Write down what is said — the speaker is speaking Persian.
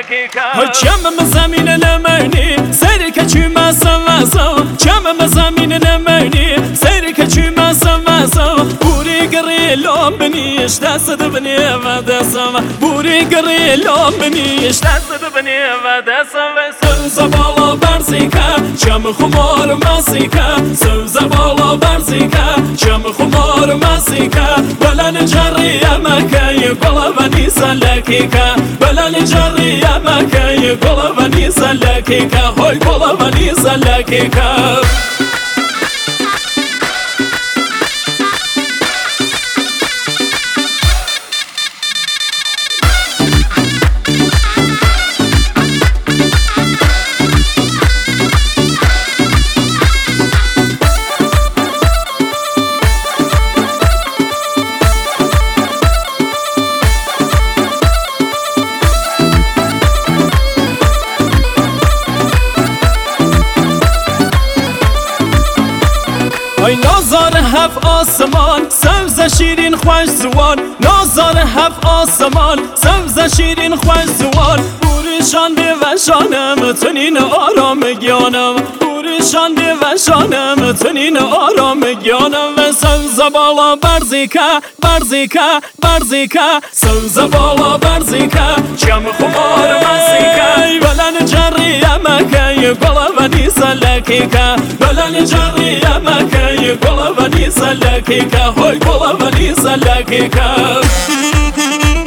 چم زمین نمانی سری که چی مسا چم زمین نمانی سری که چی مسا بوری گری لام بنیش دست بنی و دستم بوری گری لام بنیش دست بنی و دستم سوز بالا برزیکا چم خمار مسیکا سوز بالا برزیکا چم خمار مسیکا بلن جری مکای قلا بنی سلکیکا بلن جری مکای قلا بنی سلکیکا هوی قلا بنی سلکیکا ای نازار هف آسمان سبز شیرین خوش زوان نازار هف آسمان سبز شیرین خوش زوان بوریشان به وشانم تنین آرام گیانم بوریشان به وشانم تنین آرام گیانم و سبز بالا برزیکا برزیکا برزیکا سبز بالا برزیکا چم خمار مسیکا بلن جری مکای قلا بنی سلکیکا بلن جری مکای قلا بنی سلکیکا هوی قلا بنی سلکیکا